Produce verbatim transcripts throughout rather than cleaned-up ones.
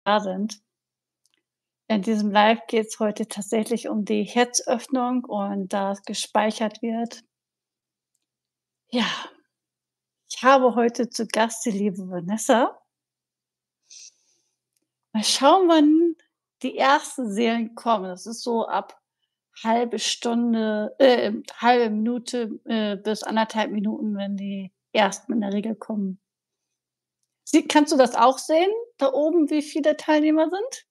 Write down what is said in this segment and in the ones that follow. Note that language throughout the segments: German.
da sind. In diesem Live geht's heute tatsächlich um die Herzöffnung und das gespeichert wird. Ja, ich habe heute zu Gast die liebe Vanessa. Mal schauen, wann die ersten Seelen kommen. Das ist so ab halbe Stunde, äh, halbe Minute, äh, bis anderthalb Minuten, wenn die ersten in der Regel kommen. Sie kannst du das auch sehen, da oben, wie viele Teilnehmer sind?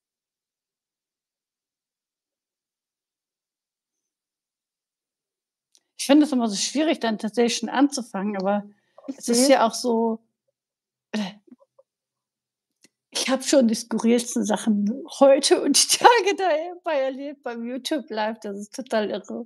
Ich finde es immer so schwierig, dann tatsächlich schon anzufangen, aber Ich es ist sehe es. ja auch so äh ich habe schon die skurrilsten Sachen heute und die Tage dabei erlebt beim YouTube Live. Das ist total irre.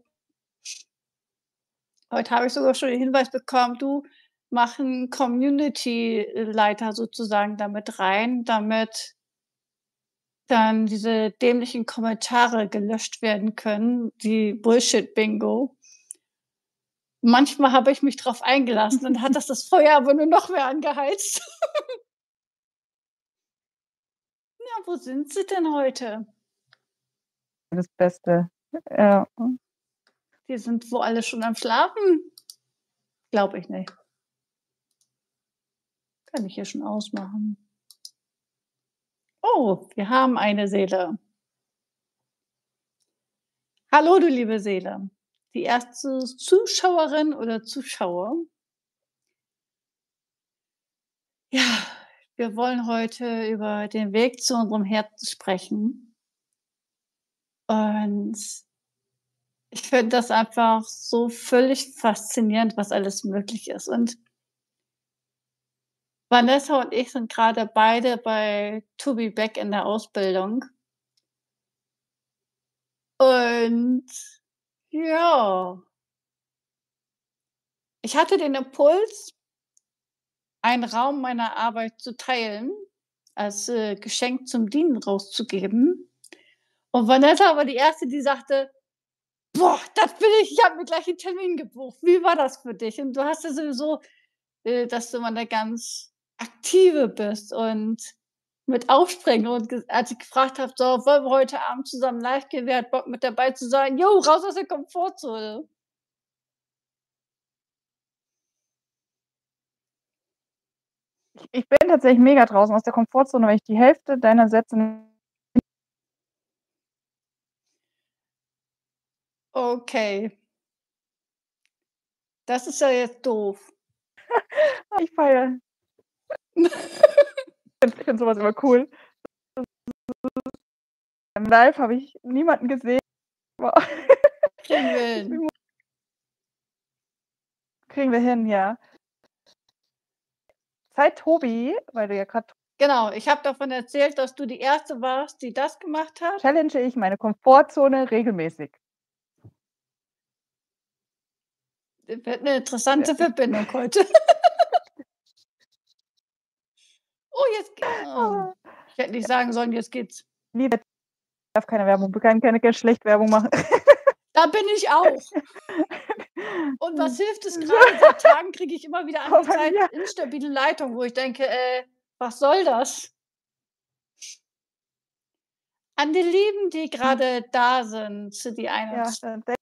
Heute habe ich sogar schon den Hinweis bekommen: „Du, mach 'n Community-Leiter sozusagen da mit rein, damit dann diese dämlichen Kommentare gelöscht werden können, die Bullshit-Bingo.“ Manchmal habe ich mich drauf eingelassen, dann hat das das Feuer aber nur noch mehr angeheizt. Ja, wo sind sie denn heute? Das Beste. Ja. Die sind wohl alle schon am Schlafen? Glaube ich nicht. Kann ich hier schon ausmachen. Oh, wir haben eine Seele. Hallo, du liebe Seele. Die erste Zuschauerin oder Zuschauer. Ja, wir wollen heute über den Weg zu unserem Herzen sprechen. Und ich finde das einfach so völlig faszinierend, was alles möglich ist. Und Vanessa und ich sind grade beide bei Tobi Beck in der Ausbildung. Und ja ich hatte den Impuls einen Raum meiner Arbeit zu teilen, als, äh, Geschenk zum Dienen rauszugeben. Und Vanessa war die Erste, die sagte: „Boah, das will ich, ich habe mir gleich 'n Termin gebucht.“ Wie war das für dich? Und du hast ja sowieso, äh, dass du immer 'ne ganz Aktive bist und mit Aufspringen und ges als ich gefragt habe: „So, wollen wir heute Abend zusammen live gehen? Wer hat Bock mit dabei zu sein?“ Jo, raus aus der Komfortzone. Ich ich bin tatsächlich mega draußen aus der Komfortzone, weil ich die Hälfte deiner Sätze Okay. Das ist ja jetzt doof. Ich feiere. Ich finde so was immer cool. Im Live habe ich niemanden gesehen. Kriegen wir hin. Kriegen wir hin, ja. Seit Tobi, weil du ja grad Genau, ich habe davon erzählt, dass du die Erste warst, die das gemacht hat. challenge ich meine Komfortzone regelmäßig. Wird 'ne Ja, interessante ich Verbindung heute. Oh, jetzt ge oh. Ah. Ich hätte nicht sagen sollen: „Jetzt geht's.“ darf keine Werbung wir können keine Schlechtwerbung machen. Da bin ich auch. Und was hilft es grade? Seit Tagen kriege ich immer wieder Oh, bei angezeigt: mir. „Instabile Leitung“, wo ich denke: „Äh, was soll das?“ An die Lieben, die grade da sind, zu die Ja, einundzw dann de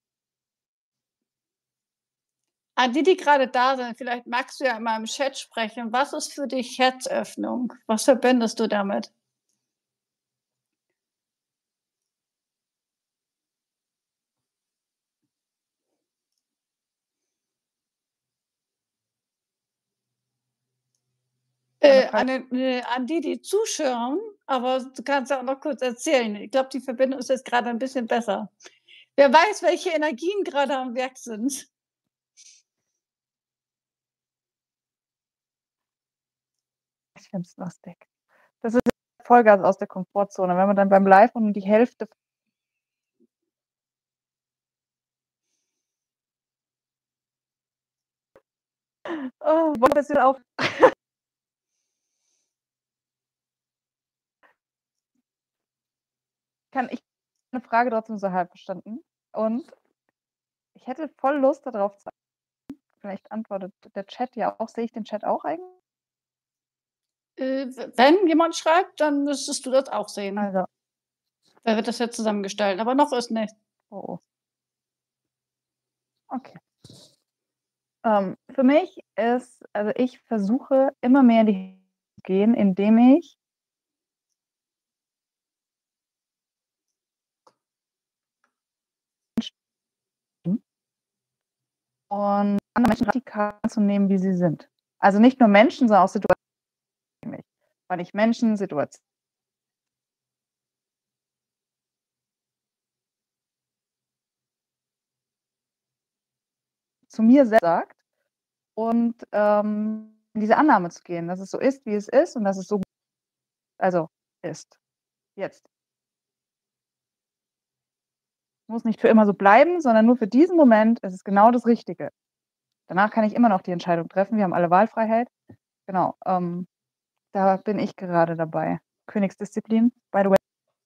An die, die grade da sind, vielleicht magst du ja mal im Chat sprechen. Was ist für dich Herzöffnung? Was verbindest du damit? War 'ne Äh, Frage? an den äh, an die, die zuschauen, aber du kannst ja auch noch kurz erzählen. Ich glaube, die Verbindung ist jetzt grade 'n bisschen besser. Wer weiß, welche Energien grade am Werk sind. Ich finde es lustig. Das ist Vollgas aus der Komfortzone, wenn man dann beim Live und die Hälfte Oh, auch Kann ich 'ne Frage trotzdem so halb verstanden und ich hätte voll Lust da drauf zu vielleicht antwortet der Chat ja auch. Sehe ich den Chat auch eigentlich? Äh, w wenn jemand schreibt, dann müsstest du das auch sehen. Also Wer wird das ja zusammengestalten, aber noch ist nicht. Oh, oh. Okay. Ähm, für mich ist also, ich versuche immer mehr in die gehen, indem ich und andere Menschen radikal zu nehmen, wie sie sind. Also, nicht nur Menschen, sondern auch Situationen, weil ich Menschen, Situat zu mir selbst sagt und, ähm, in diese Annahme zu gehen, dass es so ist, wie es ist und dass es so also, ist. Jetzt. Muss nicht für immer so bleiben, sondern nur für diesen Moment ist es genau das Richtige. Danach kann ich immer noch die Entscheidung treffen. Wir haben alle Wahlfreiheit. Genau, ähm, da bin ich gerade dabei. Königsdisziplin, by the way.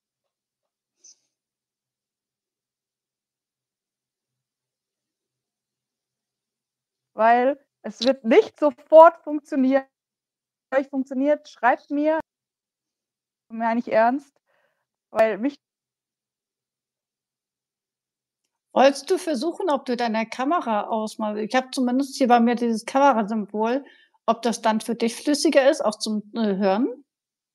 Weil es wird nicht sofort funktionieren. Euch funktioniert, schreibt mir. Meine ich ernst, weil mich Wolltest du versuchen, ob du deine Kamera ausmal ich habe zumindest hier bei mir dieses Kamerasymbol, ob das dann für dich flüssiger ist, auch zum, äh, Hören?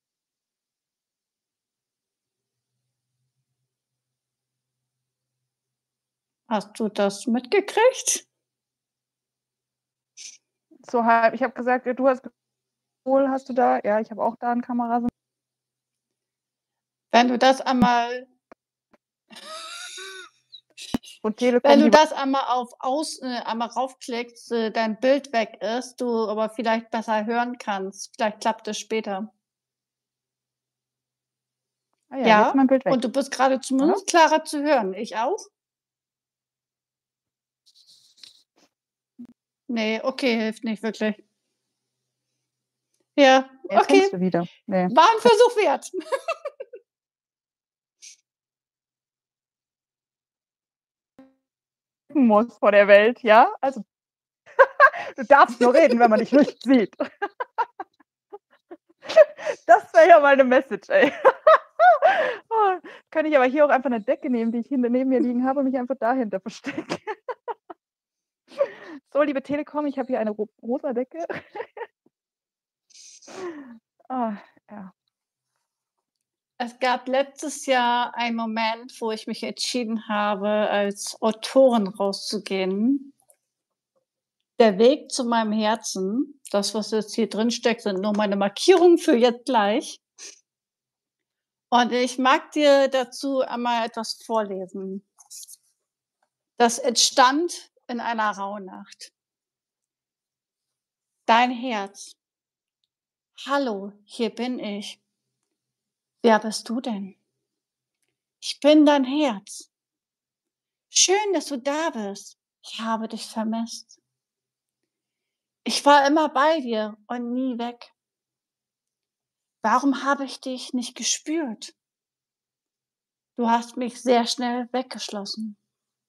Hast du das mitgekriegt? So halb. Ich habe gesagt, ja, du hast wohl hast du da ja, ich habe auch da 'n Kamerasym Wenn du das einmal Und wenn Telekom, du die wa das einmal auf aus äh, einmal raufklickst, äh, dein Bild weg ist, du aber vielleicht besser hören kannst. Vielleicht klappt es später. Ah ja, jetzt ist Ja, mein Bild weg, und du bist grade oder? zumindest klarer zu hören. Ich auch? Ne, okay, hilft nicht wirklich. Ja, Jetzt okay. funkst du wieder. Ne. War 'n Versuch wert. Muss vor der Welt, ja? Also du darfst nur reden, wenn man dich nicht sieht. Das wäre ja mal 'ne Message, ey. Oh, könnte ich aber hier auch einfach 'ne Decke nehmen, die ich hier neben mir liegen habe und mich einfach dahinter verstecken. So, liebe Telekom, ich habe hier eine ro rosa Decke. Ah, ja. Es gab letztes Jahr einen Moment, wo ich mich entschieden habe, als Autorin rauszugehen. Der Weg zu meinem Herzen, das, was jetzt hier drinsteckt, sind nur meine Markierungen für jetzt gleich. Und ich mag dir dazu einmal etwas vorlesen. Das entstand in einer Rauhnacht. Dein Herz. Hallo, hier bin ich. Wer bist du denn? Ich bin dein Herz. Schön, dass du da bist. Ich habe dich vermisst. Ich war immer bei dir und nie weg. Warum habe ich dich nicht gespürt? Du hast mich sehr schnell weggeschlossen.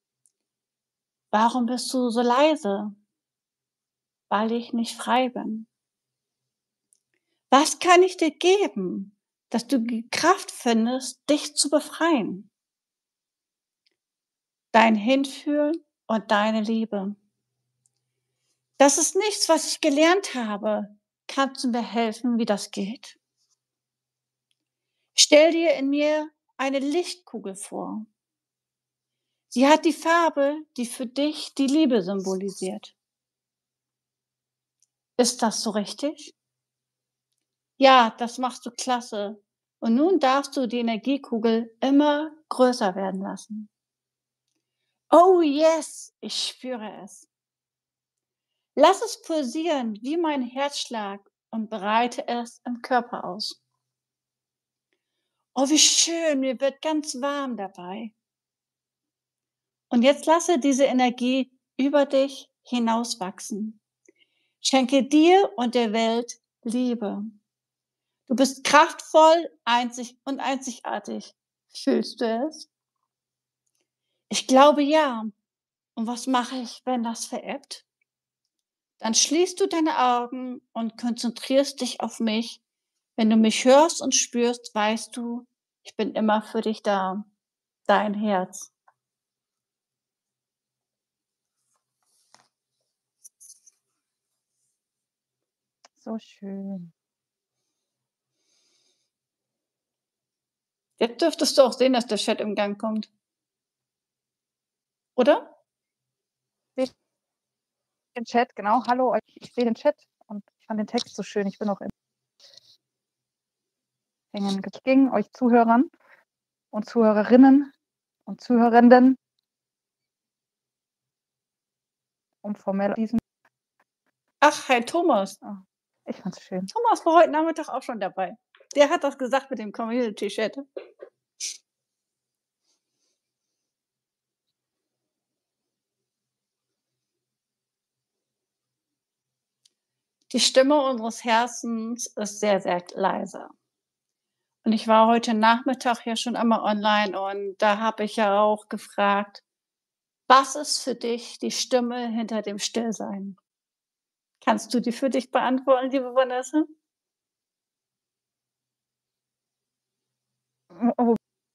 Warum bist du so leise? Weil ich nicht frei bin. Was kann ich dir geben, dass du die Kraft findest, dich zu befreien? Dein Hinfühlen und deine Liebe. Das ist nichts, was ich gelernt habe. Kannst du mir helfen, wie das geht? Stell dir in mir eine Lichtkugel vor. Sie hat die Farbe, die für dich die Liebe symbolisiert. Ist das so richtig? Ja, das machst du klasse. Und nun darfst du die Energiekugel immer größer werden lassen. Oh yes, ich spüre es. Lass es pulsieren wie mein Herzschlag und breite es im Körper aus. Oh, wie schön, mir wird ganz warm dabei. Und jetzt lasse diese Energie über dich hinauswachsen. Schenke dir und der Welt Liebe. Du bist kraftvoll, einzig und einzigartig. Fühlst du es? Ich glaube ja. Und was mache ich, wenn das verebbt? Dann schließt du deine Augen und konzentrierst dich auf mich, Wenn du mich hörst und spürst, weißt du, ich bin immer für dich da. Dein Herz. So schön. Jetzt dürftest du auch sehen, dass der Chat im Gang kommt. Oder? Sehe den Chat, genau. Hallo euch. Ich sehe den Chat und ich fand den Text so schön. Ich bin auch in hängen gegangen, euch Zuhörern und Zuhörerinnen und Zuhörenden. Um formell diesen. Ach, hi Thomas. Oh, ich fand's schön. Thomas war heute Nachmittag auch schon dabei. Der hat das gesagt mit dem Community-Chat. Die Stimme unseres Herzens ist sehr, sehr leise. Und ich war heute Nachmittag ja schon einmal online und da habe ich ja auch gefragt, was ist für dich die Stimme hinter dem Stillsein? Kannst du die für dich beantworten, liebe Vanessa? Oh.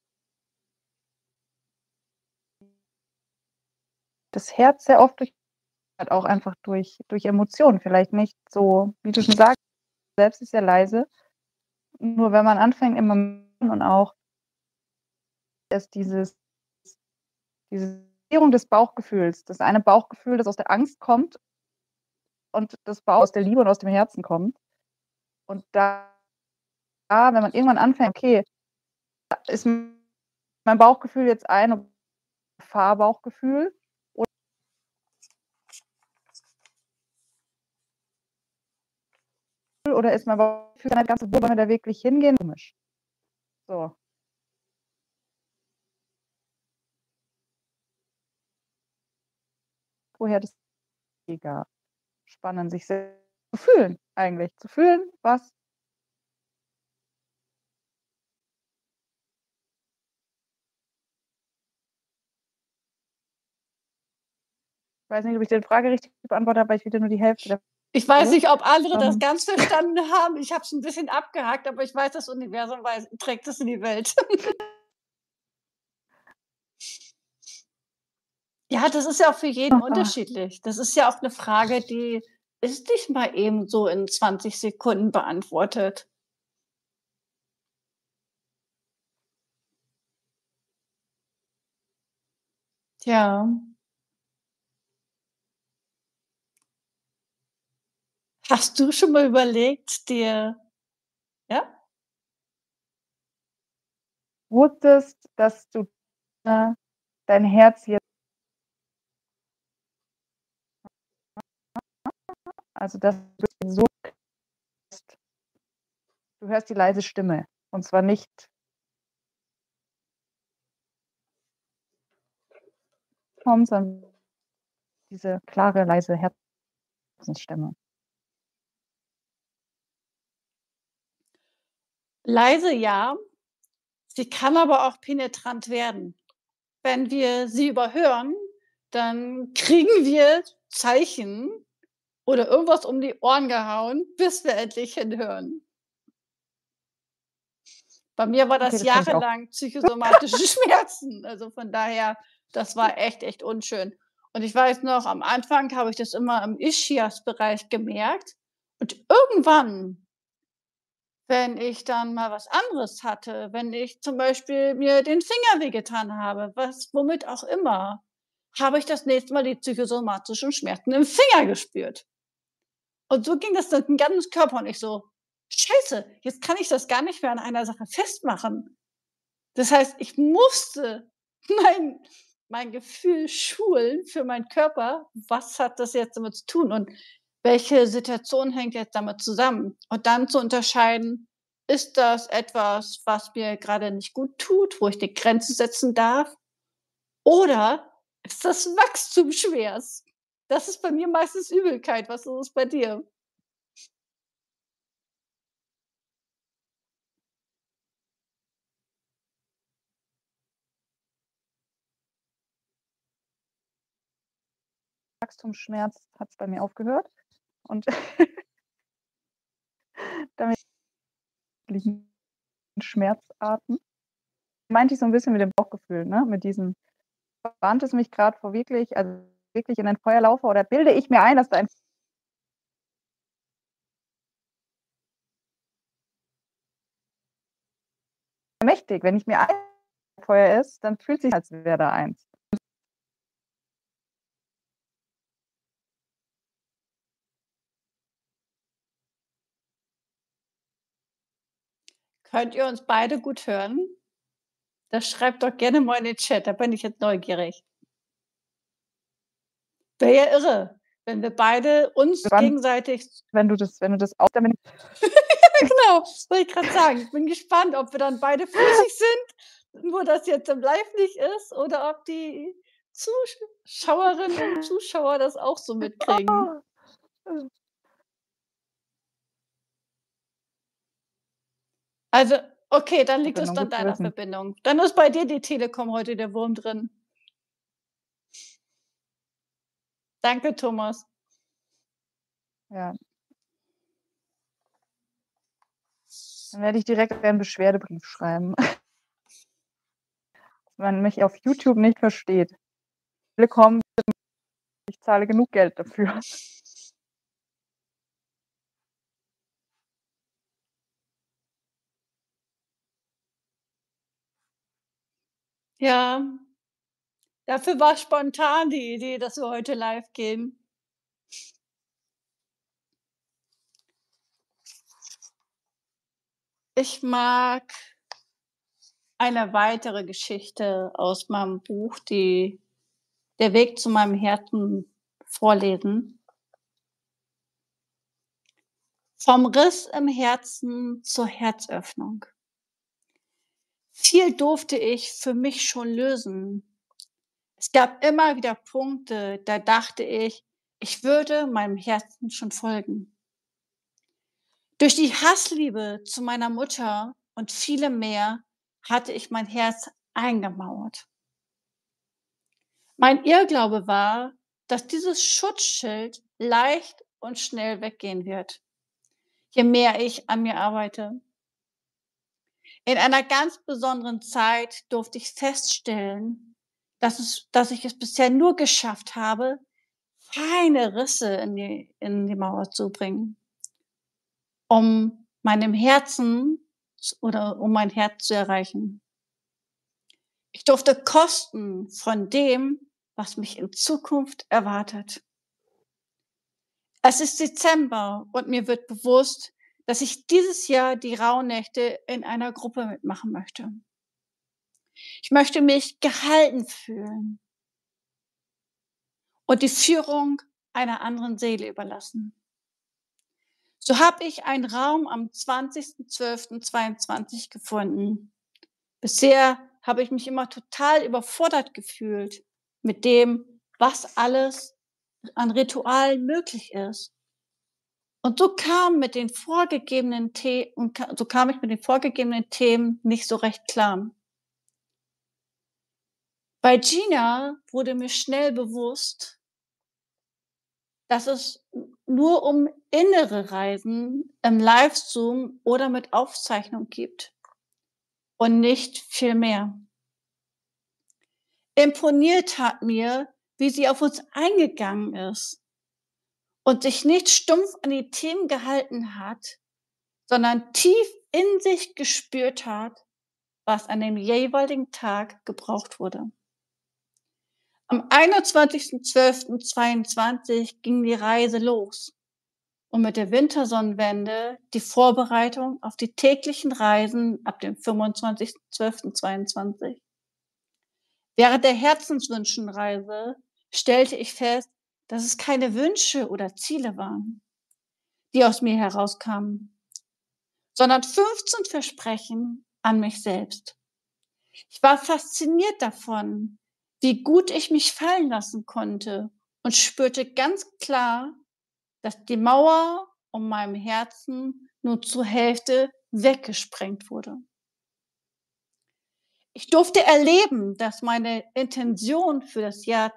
Das Herz sehr oft durch auch einfach durch durch Emotionen, vielleicht nicht so, wie du schon sagst, selbst ist ja leise. Nur wenn man anfängt immer und auch dass dieses diese des Bauchgefühls, das eine Bauchgefühl, das aus der Angst kommt und das Bauch aus der Liebe und aus dem Herzen kommt. Und da, wenn man irgendwann anfängt, okay, ist mein Bauchgefühl jetzt ein Fahrbauchgefühl oder ist mein Bauchgefühl nicht ganz so, wo wollen wir da wirklich hingehen? Komisch. So. Woher das egal. Spannend, sich selbst zu fühlen, eigentlich. Zu fühlen, was ich weiß nicht, ob ich die Frage richtig beantwortet habe, weil ich wieder nur die Hälfte der Ich weiß nicht, ob andere das ähm, ganz verstanden haben. Ich habe es ein bisschen abgehakt, aber ich weiß, das Universum weiß, trägt es in die Welt. Ja, das ist ja auch für jeden unterschiedlich. Das ist ja auch eine Frage, die ist nicht mal eben so in zwanzig Sekunden beantwortet. Ja. Hast du schon mal überlegt, dir ja? wusstest, dass du äh, dein Herz jetzt, also dass du so, du hörst die leise Stimme und zwar nicht kommt, sondern diese klare, leise Herzensstimme. Leise ja, sie kann aber auch penetrant werden. Wenn wir sie überhören, dann kriegen wir Zeichen oder irgendwas um die Ohren gehauen, bis wir endlich hinhören. Bei mir war Okay, das das kenne ich auch. jahrelang psychosomatische Schmerzen. Also von daher, das war echt, echt unschön. Und ich weiß noch, am Anfang habe ich das immer im Ischias-Bereich gemerkt. Und irgendwann, wenn ich dann mal was anderes hatte, wenn ich zum Beispiel mir den Finger wehgetan habe, was womit auch immer, habe ich das nächste Mal die psychosomatischen Schmerzen im Finger gespürt. Und so ging das durch den ganzen Körper und ich so: „Scheiße, jetzt kann ich das gar nicht mehr an einer Sache festmachen.“ Das heißt, ich musste mein mein Gefühl schulen für meinen Körper. Was hat das jetzt damit zu tun und welche Situation hängt jetzt damit zusammen? Und dann zu unterscheiden, ist das etwas, was mir gerade nicht gut tut, wo ich die Grenze setzen darf? Oder ist das Wachstumsschmerz? Das ist bei mir meistens Übelkeit. Was ist es bei dir? Wachstumsschmerz hat es bei mir aufgehört und damit Schmerzarten. Meinte ich so 'n bisschen mit dem Bauchgefühl, ne? Mit diesem warnt es mich grad vor wirklich also, wirklich in ein Feuer laufe oder bilde ich mir ein, dass da ein mächtig. Wenn ich mir ein Feuer ist, dann fühlt sich als wäre da eins. Könnt ihr uns beide gut hören? Das schreibt doch gerne mal in den Chat, da bin ich jetzt neugierig. Wäre ja irre, wenn wir beide uns Wann gegenseitig wenn du das wenn du das auch damit Ja, genau, wollte ich grad sagen. Ich bin gespannt, ob wir dann beide flüssig sind, nur das jetzt im Live nicht ist oder ob die Zuschauerinnen und Zuschauer das auch so mitkriegen. Also, okay, dann liegt es Verbindung, an gut zu deiner wissen. Verbindung. Dann ist bei dir die Telekom heute der Wurm drin. Danke, Thomas. Ja. Dann werde ich direkt einen Beschwerdebrief schreiben. Dass man mich auf YouTube nicht versteht. Willkommen, ich zahle genug Geld dafür. Ja. Dafür war spontan die Idee, dass wir heute live gehen. Ich mag eine weitere Geschichte aus meinem Buch, die „Der Weg zu meinem Herzen“ vorlesen. Vom Riss im Herzen zur Herzöffnung. Viel durfte ich für mich schon lösen. Es gab immer wieder Punkte, da dachte ich, ich würde meinem Herzen schon folgen. Durch die Hassliebe zu meiner Mutter und vielem mehr hatte ich mein Herz eingemauert. Mein Irrglaube war, dass dieses Schutzschild leicht und schnell weggehen wird, je mehr ich an mir arbeite. In einer ganz besonderen Zeit durfte ich feststellen, dass es dass ich es bisher nur geschafft habe, feine Risse in die in die Mauer zu bringen, um meinem Herzen z oder um mein Herz zu erreichen. Ich durfte kosten von dem, was mich in Zukunft erwartet. Es ist Dezember und mir wird bewusst, dass ich dieses Jahr die Rauhnächte in einer Gruppe mitmachen möchte. Ich möchte mich gehalten fühlen und die Führung einer anderen Seele überlassen. So habe ich einen Raum am zwanzigsten zwölften zweiundzwanzig gefunden. Bisher habe ich mich immer total überfordert gefühlt mit dem, was alles an Ritualen möglich ist. Und so kam mit den vorgegebenen The und ka so kam ich mit den vorgegebenen Themen nicht so recht klar. Bei Gina wurde mir schnell bewusst, dass es n nur um innere Reisen im Live-Zoom oder mit Aufzeichnung gibt und nicht viel mehr. Imponiert hat mir, wie sie auf uns eingegangen ist und sich nicht stumpf an die Themen gehalten hat, sondern tief in sich gespürt hat, was an dem jeweiligen Tag gebraucht wurde. Am einundzwanzigsten zwölften zweiundzwanzig ging die Reise los und mit der Wintersonnenwende die Vorbereitung auf die täglichen Reisen ab dem fünfundzwanzigsten zwölften zweiundzwanzig. Während der Herzenswünschenreise stellte ich fest, dass es keine Wünsche oder Ziele waren, die aus mir herauskamen, sondern fünfzehn Versprechen an mich selbst. Ich war fasziniert davon, wie gut ich mich fallen lassen konnte und spürte ganz klar, dass die Mauer um meinem Herzen nur zur Hälfte weggesprengt wurde. Ich durfte erleben, dass meine Intention für das Jahr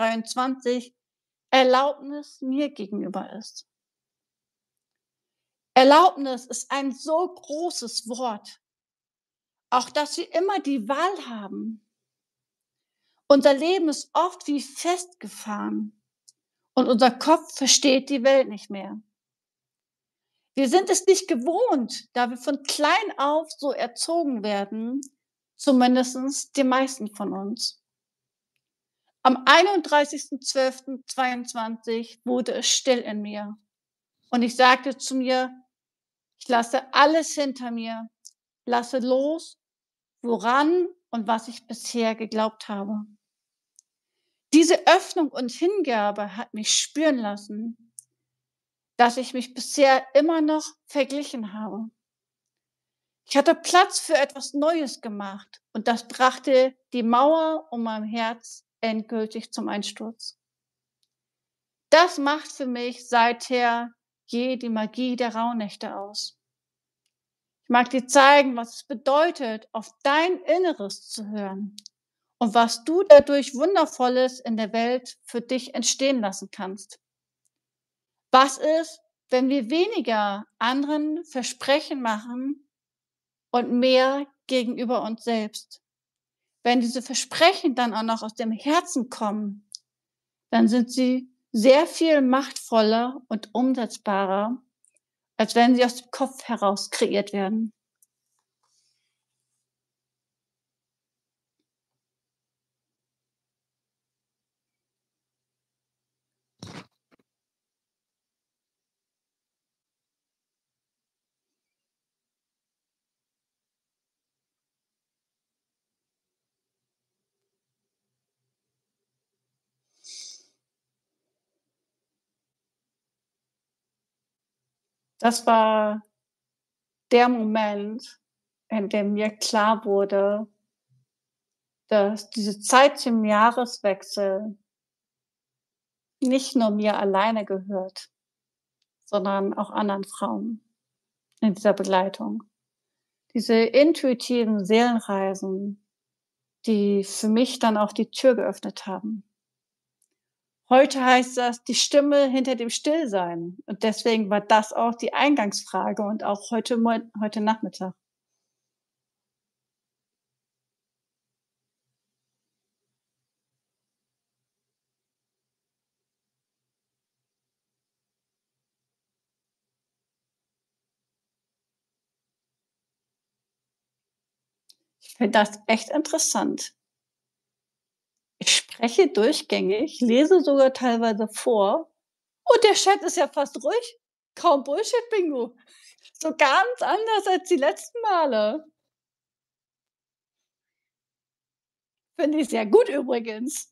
zweitausenddreiundzwanzig Erlaubnis mir gegenüber ist. Erlaubnis ist ein so großes Wort. Auch, dass wir immer die Wahl haben. Unser Leben ist oft wie festgefahren und unser Kopf versteht die Welt nicht mehr. Wir sind es nicht gewohnt, da wir von klein auf so erzogen werden, zumindestens die meisten von uns. Am einunddreißigsten zwölften zweiundzwanzig wurde es still in mir und ich sagte zu mir: „Ich lasse alles hinter mir, lasse los, woran und was ich bisher geglaubt habe." Diese Öffnung und Hingabe hat mich spüren lassen, dass ich mich bisher immer noch verglichen habe. Ich hatte Platz für etwas Neues gemacht und das brachte die Mauer um mein Herz endgültig zum Einsturz. Das macht für mich seither je die Magie der Rauhnächte aus. Ich mag dir zeigen, was es bedeutet, auf dein Inneres zu hören und was du dadurch Wundervolles in der Welt für dich entstehen lassen kannst. Was ist, wenn wir weniger anderen Versprechen machen und mehr gegenüber uns selbst? Wenn diese Versprechen dann auch noch aus dem Herzen kommen, dann sind sie sehr viel machtvoller und umsetzbarer, als wenn sie aus dem Kopf heraus kreiert werden. Das war der Moment, in dem mir klar wurde, dass diese Zeit zum Jahreswechsel nicht nur mir alleine gehört, sondern auch anderen Frauen in dieser Begleitung. Diese intuitiven Seelenreisen, die für mich dann auch die Tür geöffnet haben. Heute heißt das die Stimme hinter dem Stillsein. Und deswegen war das auch die Eingangsfrage und auch heute, heute Nachmittag. Ich finde das echt interessant. Ich spreche durchgängig, lese sogar teilweise vor und der Chat ist ja fast ruhig. Kaum Bullshit-Bingo. So ganz anders als die letzten Male. Finde ich sehr gut übrigens.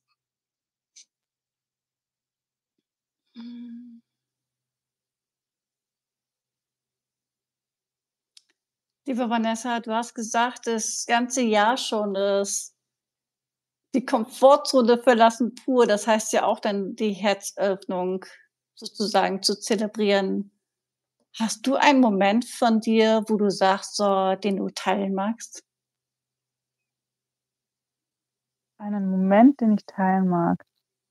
Liebe Vanessa, du hast gesagt, das ganze Jahr schon ist die Komfortzone verlassen pur. Das heißt ja auch dann die Herzöffnung sozusagen zu zelebrieren. Hast du einen Moment von dir, wo du sagst, so, den du teilen magst? Einen Moment, den ich teilen mag.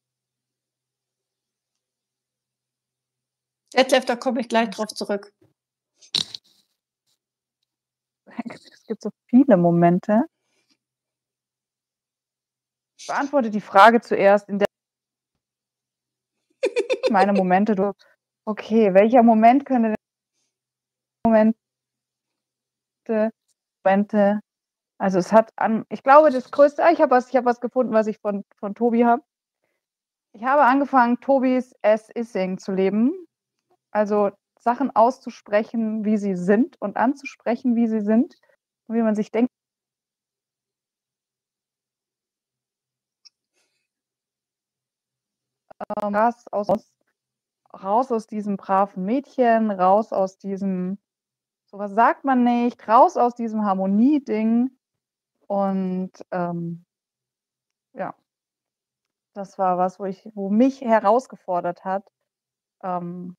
Detlef, da komme ich gleich drauf zurück. Es gibt so viele Momente. Ich beantworte die Frage zuerst, in der meine Momente, du, okay, welcher Moment könnte denn Momente, Momente, also es hat an, ich glaube, das Größte, ich habe was, ich habe was gefunden, was ich von, von Tobi habe. Ich habe angefangen, Tobis As-Is-Sing zu leben. Also Sachen auszusprechen, wie sie sind und anzusprechen, wie sie sind und wie man sich denkt. Ähm, raus, aus, raus aus diesem braven Mädchen, raus aus diesem, sowas sagt man nicht, raus aus diesem Harmonie-Ding. Und ähm, ja, das war was, wo ich, wo mich herausgefordert hat. Ähm,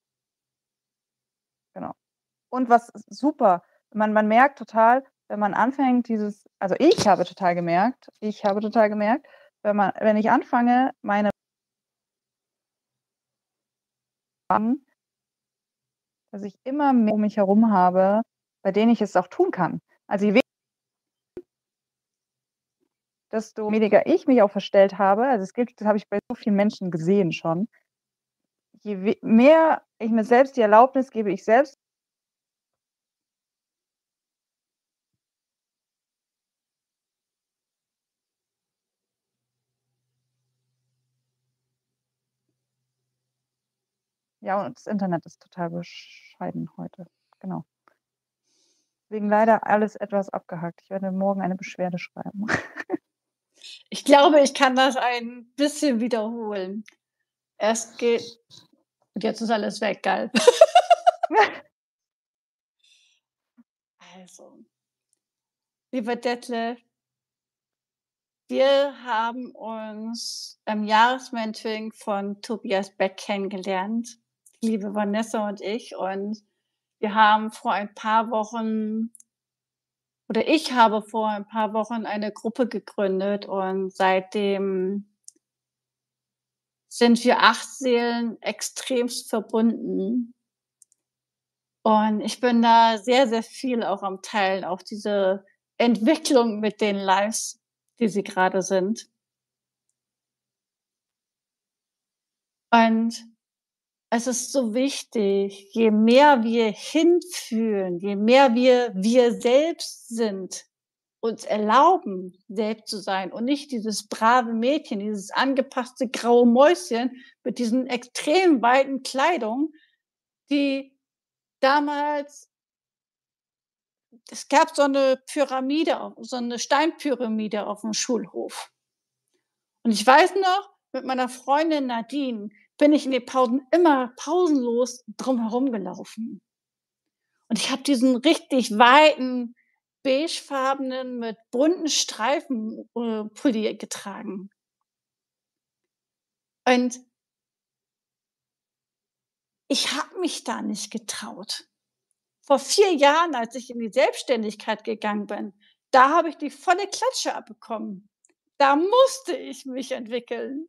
genau. Und was super, man, man merkt total, wenn man anfängt, dieses, also ich habe total gemerkt, ich habe total gemerkt, wenn man, wenn ich anfange, meine dass ich immer mehr um mich herum habe, bei denen ich es auch tun kann. Also je we desto weniger ich mich auch verstellt habe, also es gilt das habe ich bei so vielen Menschen gesehen schon. Je we mehr ich mir selbst die Erlaubnis gebe, ich selbst Ja, und das Internet ist total bescheiden heute. Genau. Deswegen leider alles etwas abgehackt. Ich werde morgen eine Beschwerde schreiben. Ich glaube, ich kann das ein bisschen wiederholen. Erst geht und jetzt ist alles weg, geil. Also, lieber Detlef wir haben uns im Jahresmentoring von Tobias Beck kennengelernt, die liebe Vanessa und ich. Und wir haben vor ein paar Wochen oder ich habe vor ein paar Wochen eine Gruppe gegründet und seitdem sind wir acht Seelen extremst verbunden. Und ich bin da sehr, sehr viel auch am Teilen, auch diese Entwicklung mit den Lives, die sie grade sind. Und es ist so wichtig, je mehr wir hinfühlen, je mehr wir wir selbst sind, uns erlauben, selbst zu sein und nicht dieses brave Mädchen, dieses angepasste graue Mäuschen mit diesen extrem weiten Kleidung, die damals es gab so 'ne Pyramide au so 'ne Steinpyramide auf'm Schulhof. Und ich weiß noch, mit meiner Freundin Nadine bin ich in den Pausen immer pausenlos drum herum gelaufen. Und ich habe diesen richtig weiten, beigefarbenen, mit bunten Streifen, äh, Pulli getragen. Und ich habe mich da nicht getraut. Vor vier Jahren, als ich in die Selbstständigkeit gegangen bin, da habe ich die volle Klatsche abbekommen. Da musste ich mich entwickeln.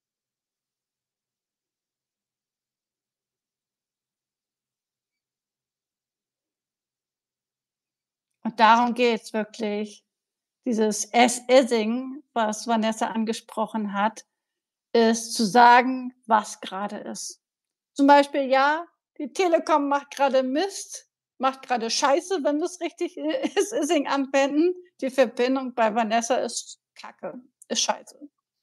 Und darum geht's wirklich. Dieses As-Ising, was Vanessa angesprochen hat, ist zu sagen, was grade ist. Zum Beispiel: „Ja, die Telekom macht grade Mist, macht grade Scheiße“, wenn wir's richtig äh, As-Ising anwenden. Die Verbindung bei Vanessa ist Kacke, ist scheiße.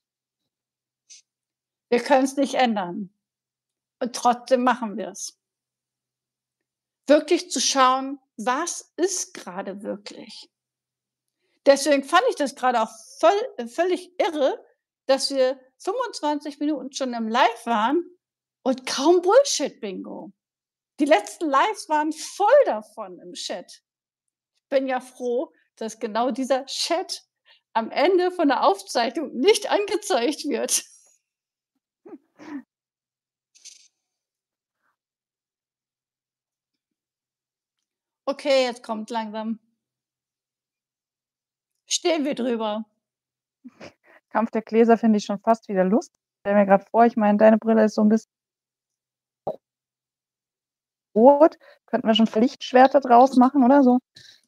Wir können's nicht ändern. Und trotzdem machen wir's. Wirklich zu schauen, was ist grade wirklich? Deswegen fand ich das grade auch voll äh, völlig irre, dass wir fünfundzwanzig Minuten schon im Live waren und kaum Bullshit-Bingo. Die letzten Lives waren voll davon im Chat. Ich bin ja froh, dass genau dieser Chat am Ende von der Aufzeichnung nicht angezeigt wird. Okay, jetzt kommt langsam. Stehen wir drüber. Kampf der Gläser finde ich schon fast wieder Lust stelle mir grad vor, ich meine, deine Brille ist so 'n biss rot. Könnten wir schon Lichtschwerter draus machen oder so?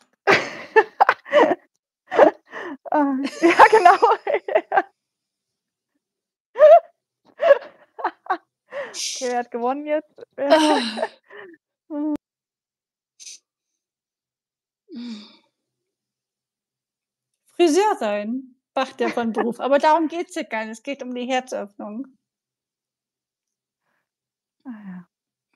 Ah, ja, genau. Okay, wer hat gewonnen jetzt? Hm. Friseur sein macht er von Beruf, aber darum geht's hier gar nicht. Es geht um die Herzöffnung. Ah ja.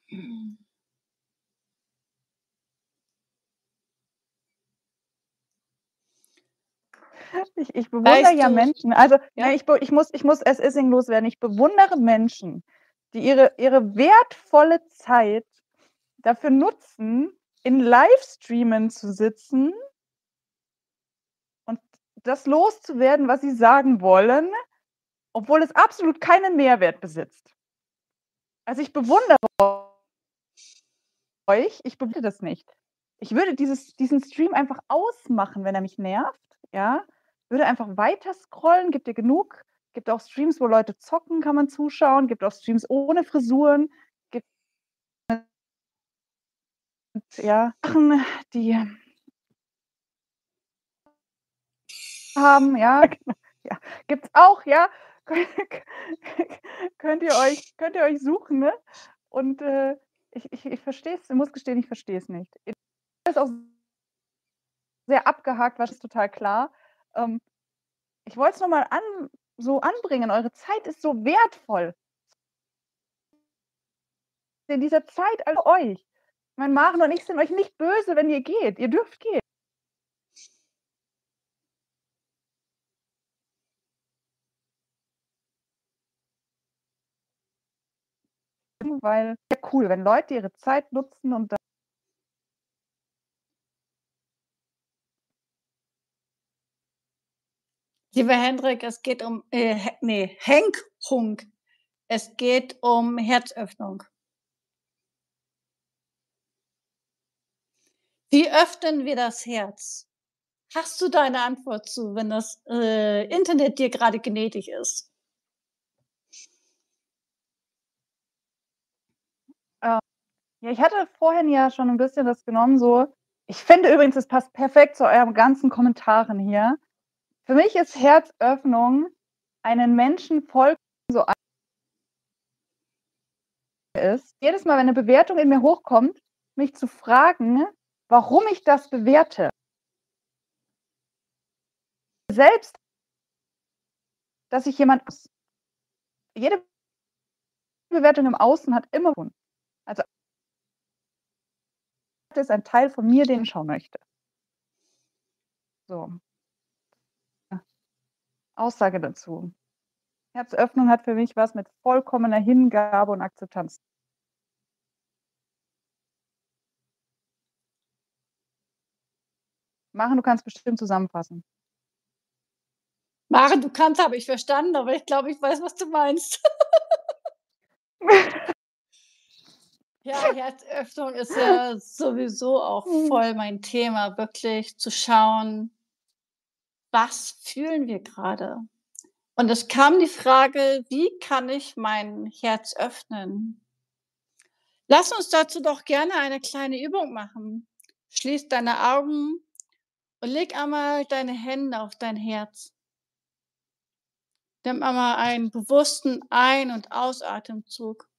Ich ich bewundere Weißt ja du Menschen. Also, ja? ne, ich be ich muss ich muss As-Ising loswerden. Ich bewundere Menschen, die ihre ihre wertvolle Zeit dafür nutzen, in Livestreamen zu sitzen und das loszuwerden, was sie sagen wollen, obwohl es absolut keinen Mehrwert besitzt. Also, ich bewundere euch. Ich das nicht. Ich würde dieses diesen Stream einfach ausmachen, wenn er mich nervt, ja? Würde einfach weiter scrollen, gibt ja genug. Gibt auch Streams, wo Leute zocken, kann man zuschauen, gibt auch Streams ohne Frisuren, gibt Ja, Sachen, die haben, ja, genau. Ja, gibt's auch, ja. Könnt ihr euch könnt ihr euch suchen, ne? Und, äh, ich ich ich verstehe es, ich muss gestehen, ich verstehe es nicht. Ist auch sehr abgehakt, was ist total klar. Ähm, ich wollte es noch mal an so anbringen, eure Zeit ist so wertvoll. In dieser Zeit an euch. Mein Maren und ich sind euch nicht böse, wenn ihr geht. Ihr dürft gehen. Weil ja cool, wenn Leute ihre Zeit nutzen und da Lieber Hendrik, es geht um, äh, He ne, Henkung. Es geht um Herzöffnung. Wie öffnen wir das Herz? Hast du da eine Antwort zu, wenn das, äh, Internet dir grade gnädig ist? Äh, ja, ich hatte vorhin ja schon 'n bisschen das genommen so. Ich finde übrigens, es passt perfekt zu euren ganzen Kommentaren hier. Für mich ist Herzöffnung einen Menschen voll so a ist, jedes Mal, wenn 'ne Bewertung in mir hochkommt, mich zu fragen, warum ich das bewerte. Selbst dass ich jemand jede Bewertung im Außen hat immer also ist ein Teil von mir, den ich schauen möchte. So. Ja. Aussage dazu. Herzöffnung hat für mich was mit vollkommener Hingabe und Akzeptanz. Maren, du kannst bestimmt zusammenfassen. Maren, du kannst habe ich verstanden, aber ich glaube, ich weiß, was du meinst. Ja, Herzöffnung ist ja sowieso auch Mhm. voll mein Thema, wirklich zu schauen was fühlen wir grade? Und es kam die Frage: „Wie kann ich mein Herz öffnen?“ Lass uns dazu doch gerne eine kleine Übung machen. Schließ deine Augen und leg einmal deine Hände auf dein Herz. Nimm einmal einen bewussten Ein und Ausatemzug.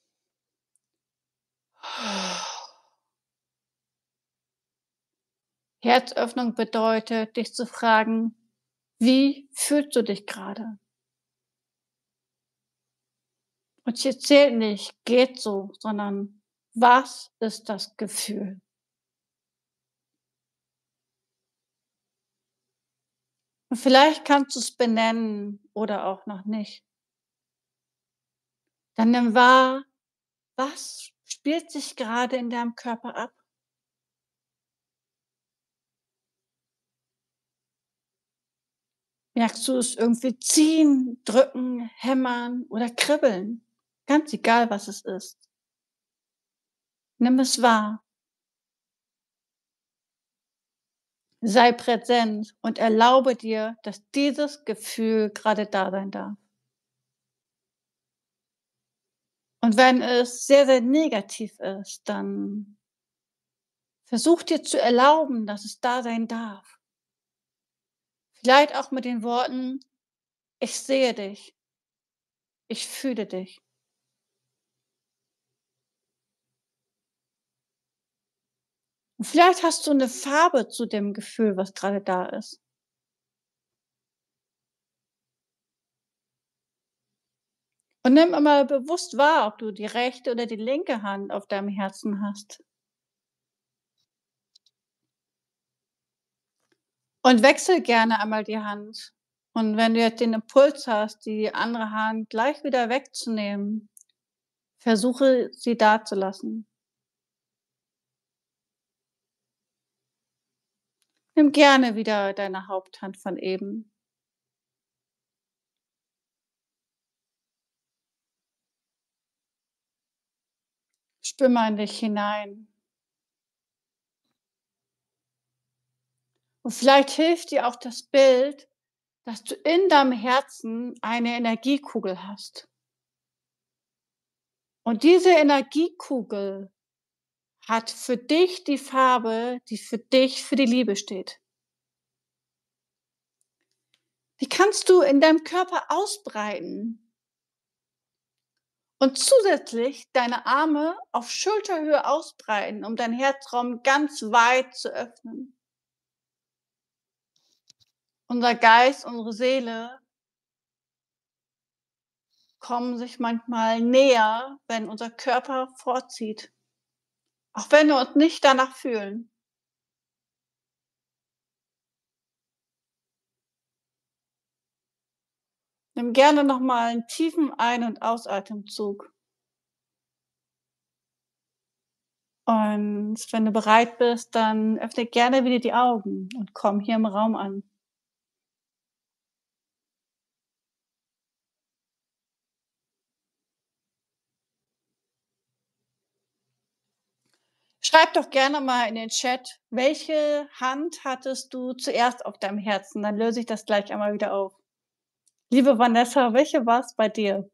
Herzöffnung bedeutet, dich zu fragen: „Wie fühlst du dich grade?“ Und hier zählt nicht: „Geht so“, sondern: „Was ist das Gefühl?“ Und vielleicht kannst du's benennen oder auch noch nicht. Dann nimm wahr, was spielt sich grade in deinem Körper ab? Merkst du es irgendwie ziehen, drücken, hämmern oder kribbeln? Ganz egal, was es ist. Nimm es wahr. Sei präsent und erlaube dir, dass dieses Gefühl grade da sein darf. Und wenn es sehr, sehr negativ ist, dann versuch dir zu erlauben, dass es da sein darf. Vielleicht auch mit den Worten: „Ich sehe dich.“ „Ich fühle dich.“ Und vielleicht hast du 'ne Farbe zu dem Gefühl, was grade da ist. Und nimm einmal bewusst wahr, ob du die rechte oder die linke Hand auf deinem Herzen hast. Und wechsle gerne einmal die Hand. Und wenn du jetzt den Impuls hast, die andere Hand gleich wieder wegzunehmen, versuche, sie dazulassen. Nimm gerne wieder deine Haupthand von eben. Spür mal in dich hinein. Und vielleicht hilft dir auch das Bild, dass du in deinem Herzen eine Energiekugel hast. Und diese Energiekugel hat für dich die Farbe, die für dich für die Liebe steht. Die kannst du in deinem Körper ausbreiten. Und zusätzlich deine Arme auf Schulterhöhe ausbreiten, um deinen Herzraum ganz weit zu öffnen. Unser Geist, unsere Seele kommen sich manchmal näher, wenn unser Körper vorzieht. Auch wenn wir uns nicht danach fühlen. Nimm gerne noch mal einen tiefen Ein- und Ausatemzug. Und wenn du bereit bist, dann öffne gerne wieder die Augen und komm hier im Raum an. Schreib doch gerne mal in den Chat, welche Hand hattest du zuerst auf deinem Herzen? Dann löse ich das gleich einmal wieder auf. Liebe Vanessa, welche war es bei dir?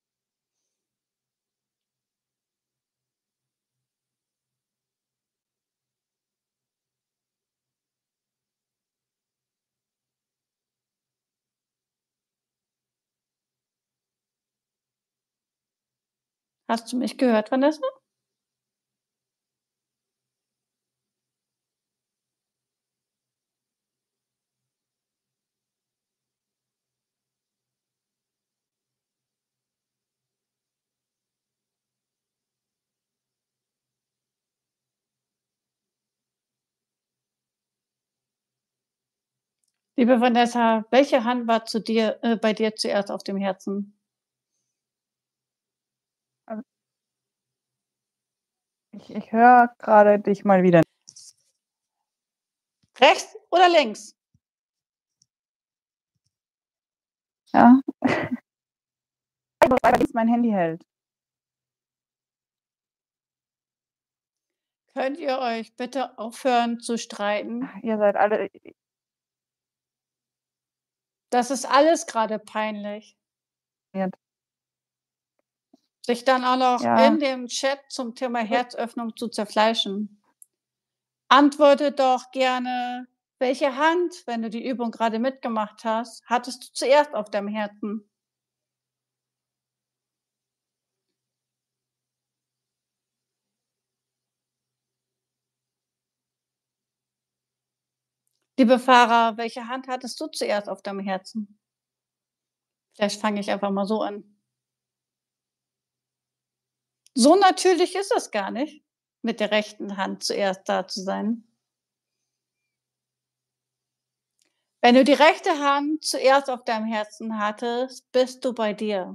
Hast du mich gehört, Vanessa? Liebe Vanessa, welche Hand war zu dir, äh, bei dir zuerst auf dem Herzen? Ähm Ich ich höre gerade dich mal wieder. Rechts oder links? Ja. mein Handy hält. Könnt ihr euch bitte aufhören zu streiten? Ihr seid alle Das ist alles gerade peinlich. Sich dann auch noch Ja. in dem Chat zum Thema Herzöffnung zu zerfleischen. Antworte doch gerne, welche Hand, wenn du die Übung gerade mitgemacht hast, hattest du zuerst auf deinem Herzen? Liebe Farah, welche Hand hattest du zuerst auf deinem Herzen? Vielleicht fange ich einfach mal so an. So natürlich ist es gar nicht, mit der rechten Hand zuerst da zu sein. Wenn du die rechte Hand zuerst auf deinem Herzen hattest, bist du bei dir.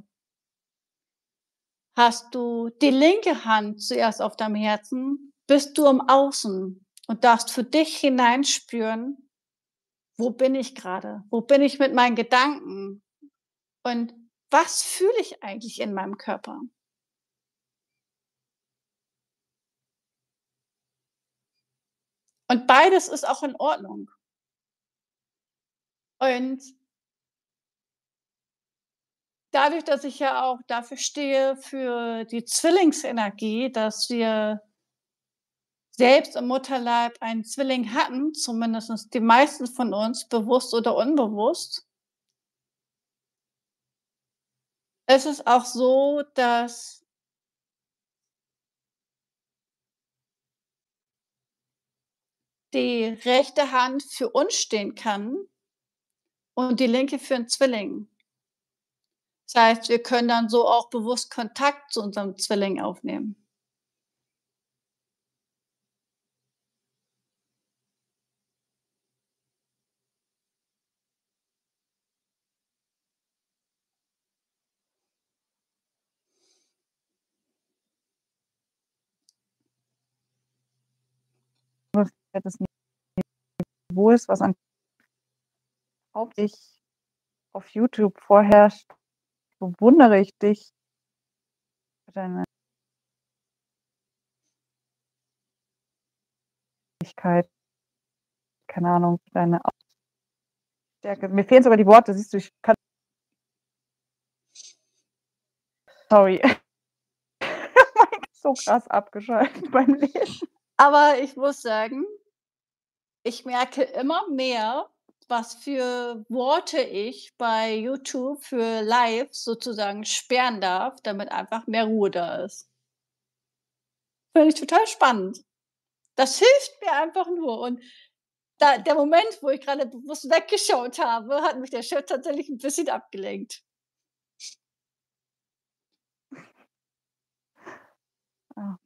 Hast du die linke Hand zuerst auf deinem Herzen, bist du im Außen und darfst für dich hineinspüren, wo bin ich gerade? Wo bin ich mit meinen Gedanken? Und was fühle ich eigentlich in meinem Körper? Und beides ist auch in Ordnung. Und dadurch, dass ich ja auch dafür stehe, für die Zwillingsenergie, dass wir selbst im Mutterleib einen Zwilling hatten, zumindest die meisten von uns, bewusst oder unbewusst. Es ist auch so, dass die rechte Hand für uns stehen kann und die linke für 'n Zwilling. Das heißt, wir können dann so auch bewusst Kontakt zu unserem Zwilling aufnehmen. Wo ist was an hauptsächlich auf YouTube vorherrscht, bewundere ich dich für deine keine Ahnung, deine Stärke. Mir fehlen sogar die Worte, siehst du, ich kann Sorry. so krass abgeschaltet beim Lesen. Aber ich muss sagen ich merke immer mehr, was für Worte ich bei YouTube für Lives sozusagen sperren darf, damit einfach mehr Ruhe da ist. Finde ich total spannend. Das hilft mir einfach nur und da der Moment, wo ich grade bewusst weggeschaut habe, hat mich der Chef tatsächlich 'n bisschen abgelenkt. Ah.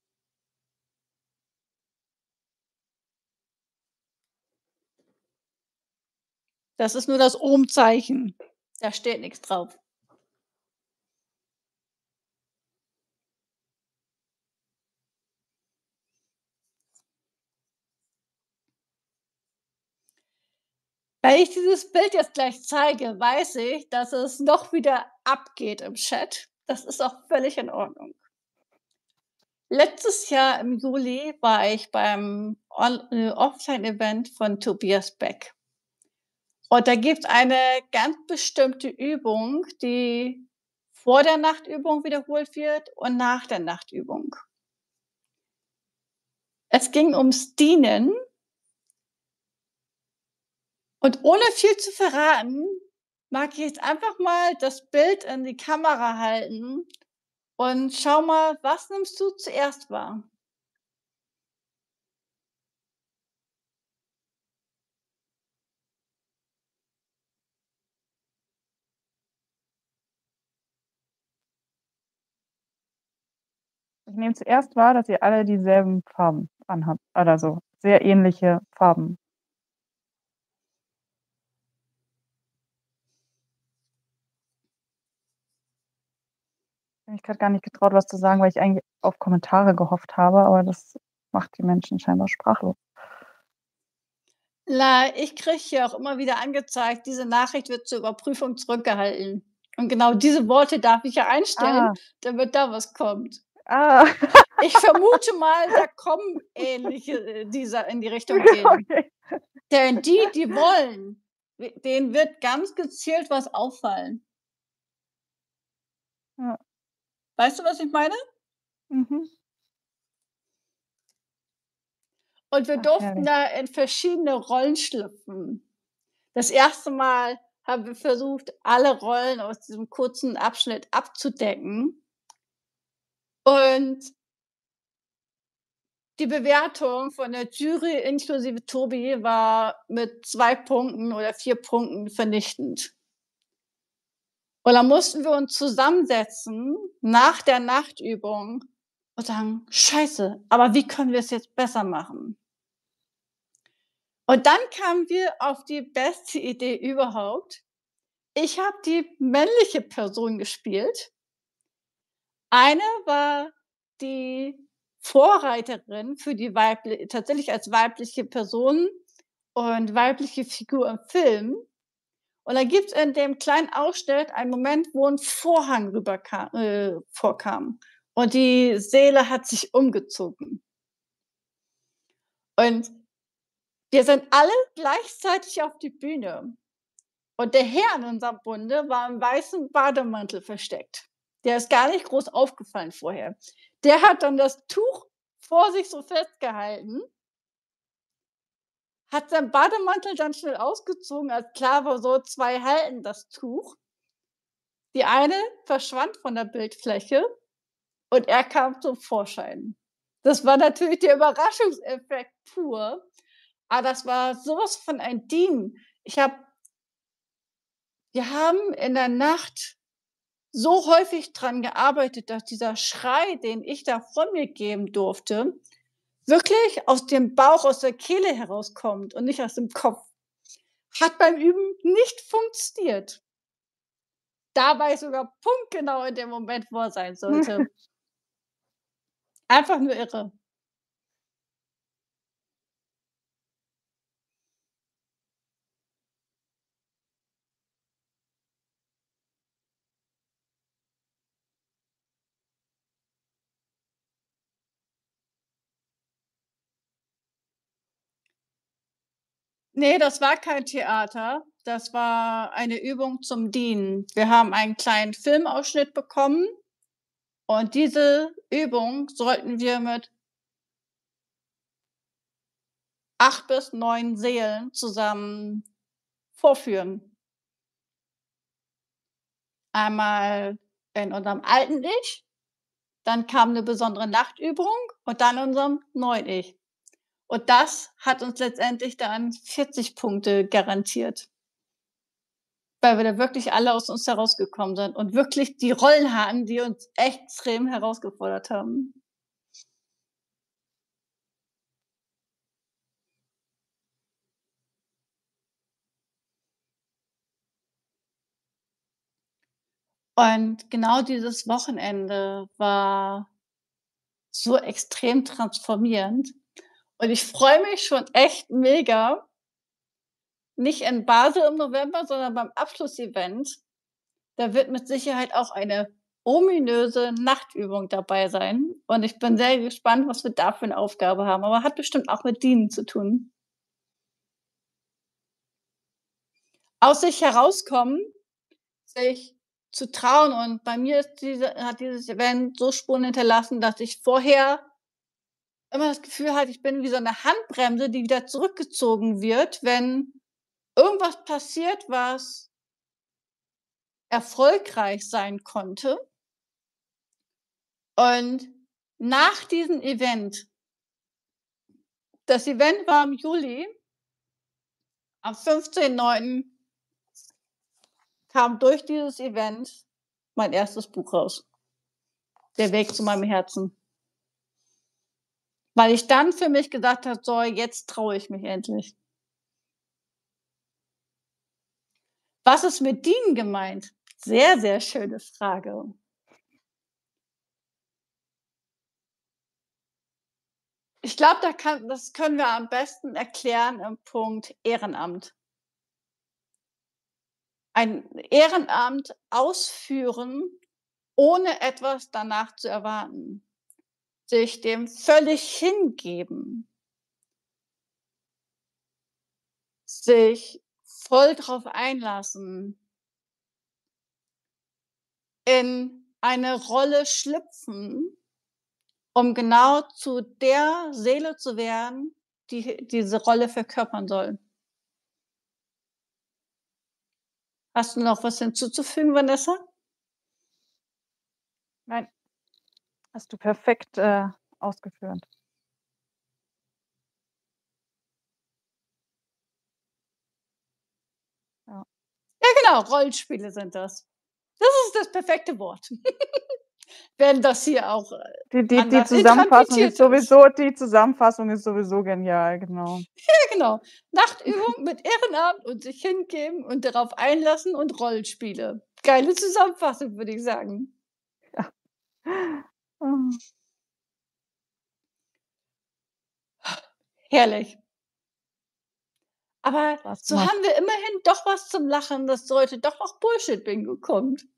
Das ist nur das Ohm-Zeichen. Da steht nix drauf. Wenn ich dieses Bild jetzt gleich zeige, weiß ich, dass es noch wieder abgeht im Chat. Das ist auch völlig in Ordnung. Letztes Jahr im Juli war ich beim On äh, Offline-Event von Tobias Beck. Und da gibt's eine ganz bestimmte Übung, die vor der Nachtübung wiederholt wird und nach der Nachtübung. Es ging ums Dienen. Und ohne viel zu verraten, mag ich jetzt einfach mal das Bild in die Kamera halten und schau mal, was nimmst du zuerst wahr? Ich nehme zuerst wahr, dass ihr alle dieselben Farben anhabt oder so sehr ähnliche Farben. Ich habe mich grad gar nicht getraut, was zu sagen, weil ich eigentlich auf Kommentare gehofft habe, aber das macht die Menschen scheinbar sprachlos. Na, ich kriege hier auch immer wieder angezeigt, diese Nachricht wird zur Überprüfung zurückgehalten. Und genau diese Worte darf ich ja einstellen, Ah. damit da was kommt. Ah. Ich vermute mal, da kommen ähnliche, äh, dieser in die Richtung gehen. Okay. Denn die, die wollen, w denen wird ganz gezielt was auffallen. Ja. Weißt du, was ich meine? Mhm. Und wir Ach, durften herrlich. da in verschiedene Rollen schlüpfen. Das erste Mal haben wir versucht, alle Rollen aus diesem kurzen Abschnitt abzudecken. Und die Bewertung von der Jury inklusive Tobi war mit zwei Punkten oder vier Punkten vernichtend. Und dann mussten wir uns zusammensetzen nach der Nachtübung und sagen: „Scheiße, aber wie können wir es jetzt besser machen?“ Und dann kamen wir auf die beste Idee überhaupt. Ich habe die männliche Person gespielt. Eine war die Vorreiterin für die weibli tatsächlich als weibliche Person und weibliche Figur im Film. Und da gibt's in dem kleinen Ausschnitt einen Moment, wo 'n Vorhang rüberka äh, vorkam und die Seele hat sich umgezogen. Und wir sind alle gleichzeitig auf die Bühne. Und der Herr in unserem Bunde war im weißen Bademantel versteckt. Der ist gar nicht groß aufgefallen vorher. Der hat dann das Tuch vor sich so festgehalten hat seinen Bademantel dann schnell ausgezogen, als klar war, so zwei halten das Tuch. Die eine verschwand von der Bildfläche und er kam zum Vorschein. Das war natürlich der Überraschungseffekt pur, aber das war so was von ein Dienen. Ich habe wir haben in der Nacht so häufig dran gearbeitet, dass dieser Schrei, den ich da von mir geben durfte, wirklich aus dem Bauch, aus der Kehle herauskommt und nicht aus dem Kopf. Hat beim Üben nicht funktioniert. Da war ich sogar punktgenau in dem Moment, wo er sein sollte. Einfach nur irre. Ne, das war kein Theater. Das war eine Übung zum Dienen. Wir haben einen kleinen Filmausschnitt bekommen Und diese Übung sollten wir mit acht bis neun Seelen zusammen vorführen. Einmal in unserem alten Ich, dann kam 'ne besondere Nachtübung und dann in unserem neuen Ich. Und das hat uns letztendlich dann vierzig Punkte garantiert. Weil wir da wirklich alle aus uns herausgekommen sind und wirklich die Rollen hatten, die uns extrem herausgefordert haben. Und genau dieses Wochenende war so extrem transformierend und ich freue mich schon echt mega nicht in Basel im November, sondern beim Abschlussevent. Da wird mit Sicherheit auch eine ominöse Nachtübung dabei sein und ich bin sehr gespannt, was wir da für 'ne Aufgabe haben, aber hat bestimmt auch mit Dienen zu tun. Aus sich herauskommen, sich zu trauen und bei mir ist diese hat dieses Event so Spuren hinterlassen, dass ich vorher immer das Gefühl hatte, ich bin wie so 'ne Handbremse, die wieder zurückgezogen wird, wenn irgendwas passiert, was erfolgreich sein konnte. Und nach diesem Event das Event war im Juli am fünfzehnten neunten kam durch dieses Event mein erstes Buch raus. Der Weg zu meinem Herzen. Weil ich dann für mich gesagt habe: „So, jetzt traue ich mich endlich.“ Was ist mit Dienen gemeint? Sehr, sehr schöne Frage. Ich glaube, da kann das können wir am besten erklären im Punkt Ehrenamt. Ein Ehrenamt ausführen, ohne etwas danach zu erwarten. Sich dem völlig hingeben. Sich voll drauf einlassen. In eine Rolle schlüpfen, um genau zu der Seele zu werden, die diese Rolle verkörpern soll. Hast du noch was hinzuzufügen, Vanessa? Nein. Hast du perfekt, äh, ausgeführt. Ja. Ja, genau, Rollenspiele sind das. Das ist das perfekte Wort. Wenn das hier auch, äh, Die die die anders Zusammenfassung ist interpretiert ist. sowieso die Zusammenfassung ist sowieso genial, genau. Ja, genau. Nachtübung mit Ehrenamt und sich hingeben und darauf einlassen und Rollenspiele. Geile Zusammenfassung, würde ich sagen. Ja. Ah. Herrlich. Aber Spaß so gemacht. haben wir immerhin doch was zum Lachen, dass heute doch noch Bullshit-Bingo kommt.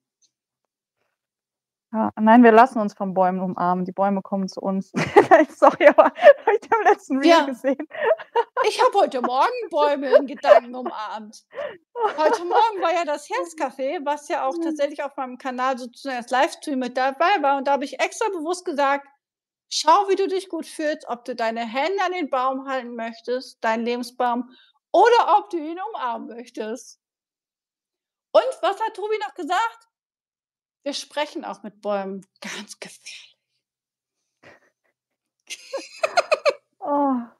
Ja, nein, wir lassen uns von Bäumen umarmen. Die Bäume kommen zu uns. Sorry, aber habe ich im letzten Reel Ja. gesehen. Ich habe heute Morgen Bäume in Gedanken umarmt. Heute Morgen war ja das Herzcafé, was ja auch tatsächlich auf meinem Kanal sozusagen als Livestream mit dabei war und da habe ich extra bewusst gesagt: „Schau, wie du dich gut fühlst, ob du deine Hände an den Baum halten möchtest, deinen Lebensbaum, oder ob du ihn umarmen möchtest.“ Und was hat Tobi noch gesagt? Wir sprechen auch mit Bäumen. Ganz gefährlich. Oh.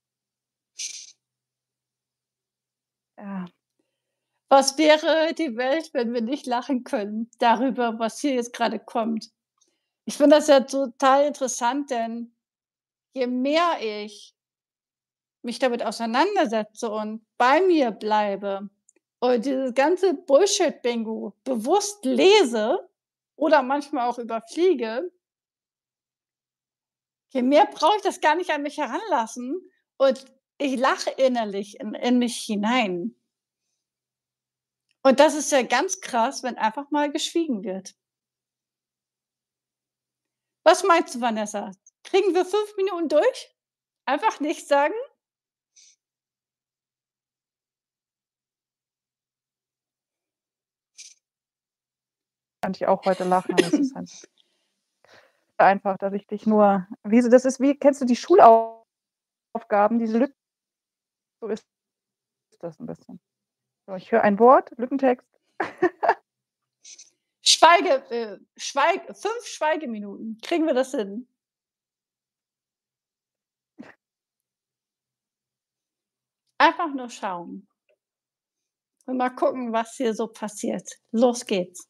Ja. Was wäre die Welt, wenn wir nicht lachen können darüber, was hier jetzt grade kommt? Ich finde das ja total interessant, denn je mehr ich mich damit auseinandersetze und bei mir bleibe und dieses ganze Bullshit-Bingo bewusst lese oder manchmal auch überfliege je mehr brauche ich das gar nicht an mich heranlassen und ich lache innerlich in in mich hinein. Und das ist ja ganz krass, wenn einfach mal geschwiegen wird. Was meinst du, Vanessa? Kriegen wir fünf Minuten durch? Einfach nichts sagen? Könnte ich auch heute lachen, aber es ist halt einfach, dass ich dich nur wie so das ist wie kennst du die Schulaufgaben, diese Lücken so ist das 'n bisschen. So, ich höre ein Wort, Lückentext. Schweige äh, Schweig fünf Schweigeminuten. Kriegen wir das hin? Einfach nur schauen. Und mal gucken, was hier so passiert. Los geht's.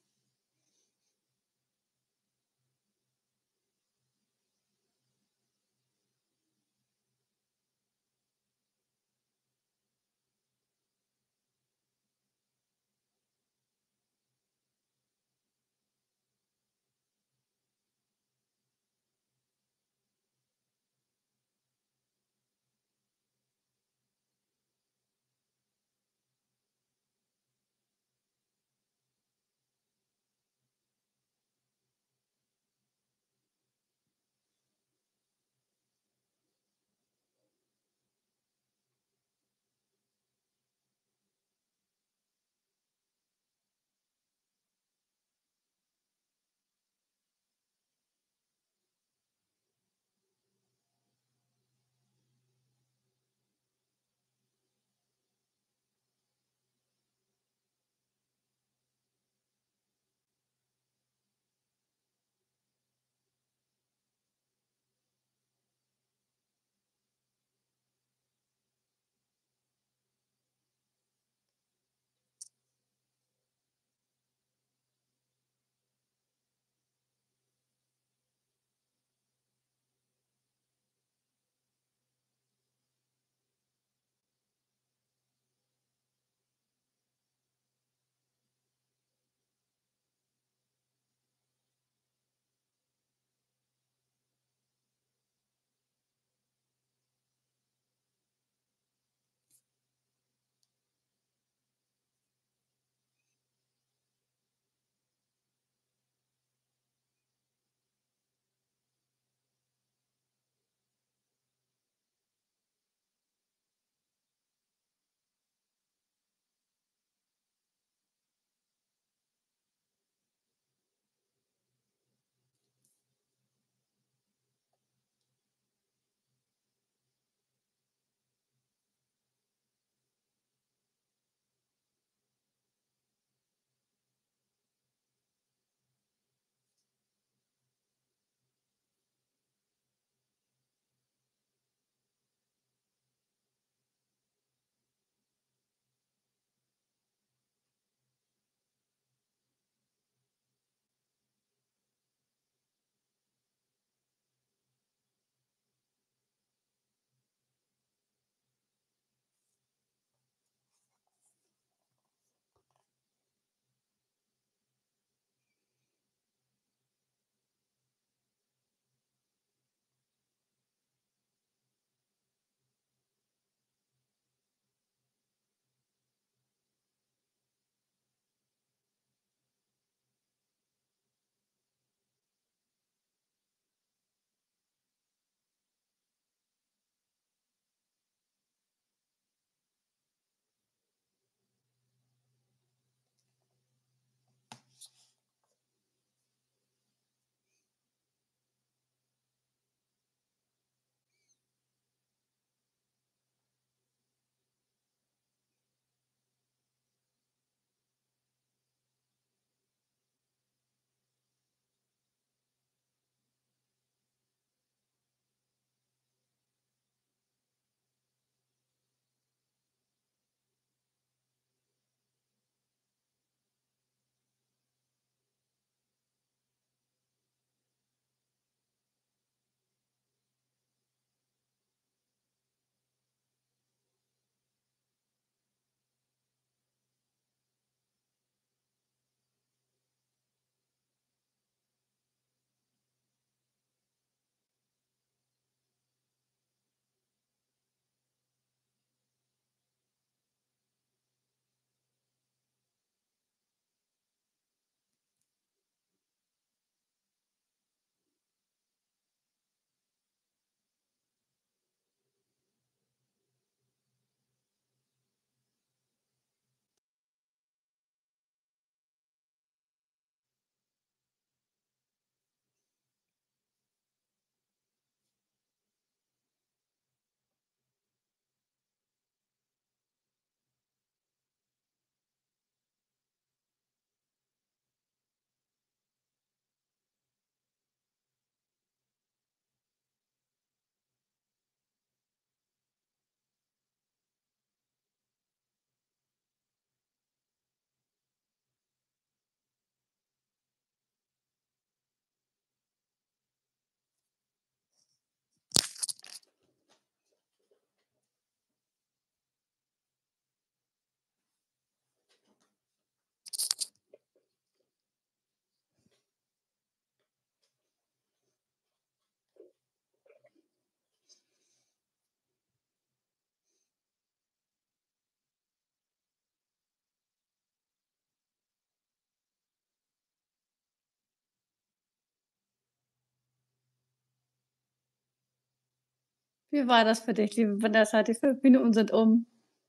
Wie war das für dich, liebe Vanessa? Die fünf Minuten sind um.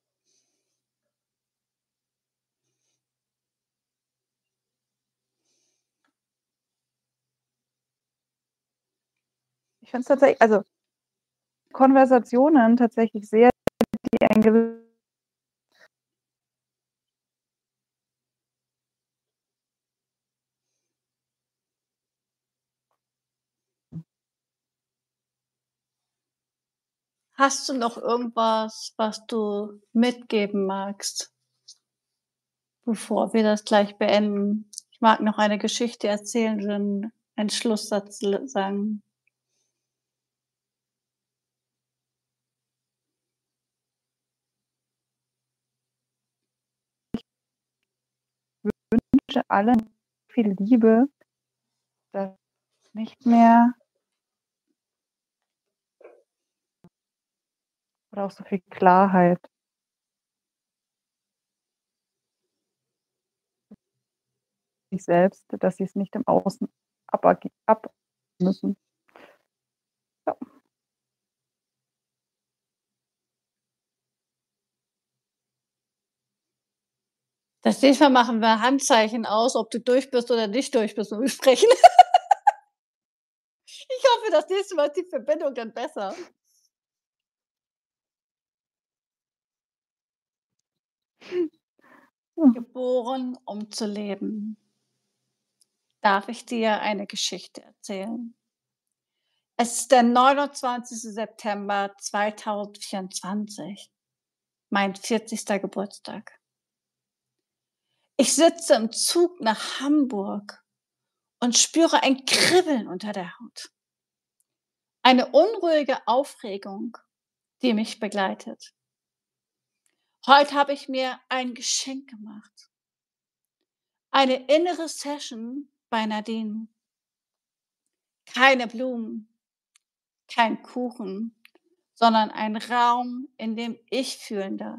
Ich finde es tatsächlich, also Konversationen tatsächlich sehr, die ein gewisses Hast du noch irgendwas, was du mitgeben magst, bevor wir das gleich beenden? Ich mag noch eine Geschichte erzählen und dann einen Schlusssatz l sagen. wünsche allen viel Liebe, dass nicht mehr oder auch so viel Klarheit. Sich selbst, dass sie es nicht im Außen abagi ab müssen. Ja. Das nächste Mal machen wir Handzeichen aus, ob du durch bist oder nicht durch bist, wenn wir sprechen. Ich hoffe, das nächste Mal ist die Verbindung dann besser. Hm. Geboren, um zu leben. Darf ich dir eine Geschichte erzählen? Es ist der neunundzwanzigste September zweitausendvierundzwanzig, mein vierzigster Geburtstag. Ich sitze im Zug nach Hamburg und spüre ein Kribbeln unter der Haut. Eine unruhige Aufregung, die mich begleitet. Heute habe ich mir ein Geschenk gemacht. Eine innere Session bei Nadine. Keine Blumen, kein Kuchen, sondern ein Raum, in dem ich fühlen darf.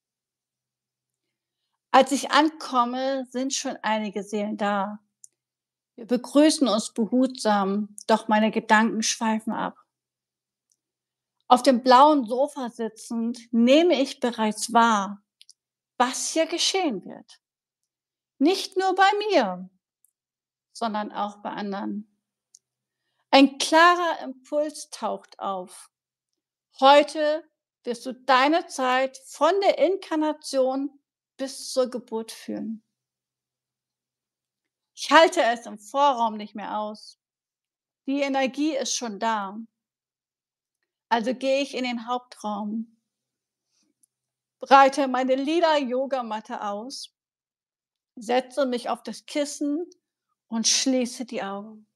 Als ich ankomme, sind schon einige Seelen da. Wir begrüßen uns behutsam, doch meine Gedanken schweifen ab. Auf dem blauen Sofa sitzend nehme ich bereits wahr, was hier geschehen wird. Nicht nur bei mir, sondern auch bei anderen. Ein klarer Impuls taucht auf. Heute wirst du deine Zeit von der Inkarnation bis zur Geburt führen. Ich halte es im Vorraum nicht mehr aus. Die Energie ist schon da. Also gehe ich in den Hauptraum, breite meine lila Yogamatte aus, setze mich auf das Kissen und schließe die Augen.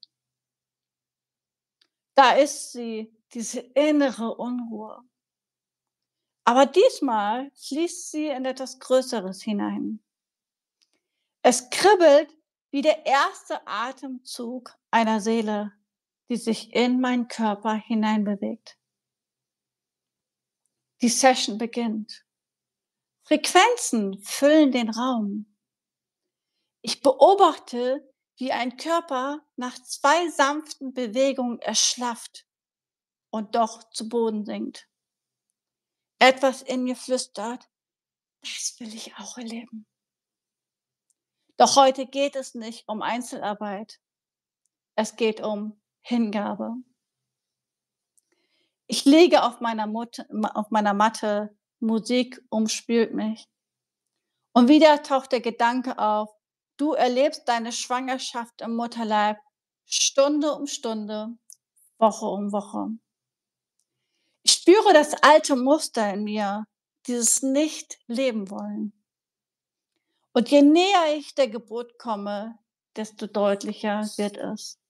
Da ist sie, diese innere Unruhe. Aber diesmal fließt sie in etwas Größeres hinein. Es kribbelt wie der erste Atemzug einer Seele, die sich in meinen Körper hineinbewegt. Die Session beginnt. Frequenzen füllen den Raum. Ich beobachte, wie ein Körper nach zwei sanften Bewegungen erschlafft und doch zu Boden sinkt. Etwas in mir flüstert, das will ich auch erleben. Doch heute geht es nicht um Einzelarbeit. Es geht um Hingabe. Ich liege auf meiner, Mut auf meiner Matte, Musik umspült mich. Und wieder taucht der Gedanke auf, du erlebst deine Schwangerschaft im Mutterleib Stunde um Stunde, Woche um Woche. Ich spüre das alte Muster in mir, dieses Nicht-Leben wollen. Und je näher ich der Geburt komme, desto deutlicher wird es.